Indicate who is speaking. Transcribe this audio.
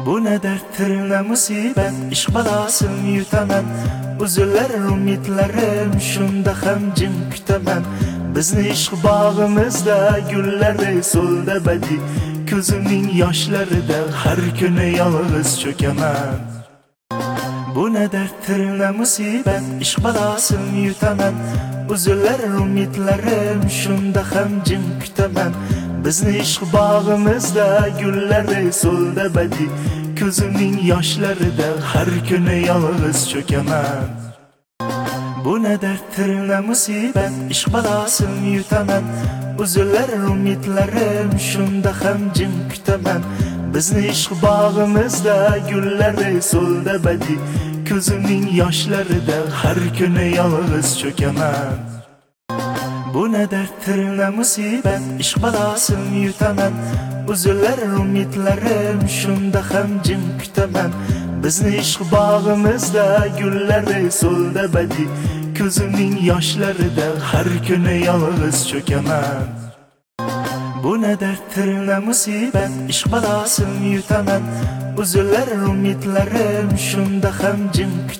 Speaker 1: Bu ne derttir ne musibet, iş balasın yutaman. Uzular umidlarim, şunda ham jim kutaman. Bizni ishq bog'imizda gulları so'lda badi. Ko'zimning yoshlarida har kuni yolg'iz cho'kaman. Bu ne derttir ne musibet, ish balasın yutaman. Uzular umidlarim, şunda ham jim kutaman. Bizni ishq bog'imizda gulları so'lda badi. Ko'zimning yoshlarida har kuni yolg'iz cho'kaman. Bu ne derttir ne musibet, ish balasın yutaman. Uzular umidlarim, şunda ham jim kutaman. Bizni ishq bog'imizda gulları so'lda badi. Ko'zimning yoshlarida har kuni yolg'iz cho'kaman. Bu ne derttir ne musibet, ish balasın yutaman. Uzular umidlarim, şunda ham jim kutaman. Bizni ishq bog'imizda gulları so'lda badi. Ko'zimning yoshlarida har kuni yolg'iz cho'kaman. Bu ne derttir ne musibet, ish balasın yutaman. Uzular umidlarim, şunda ham jim kutaman.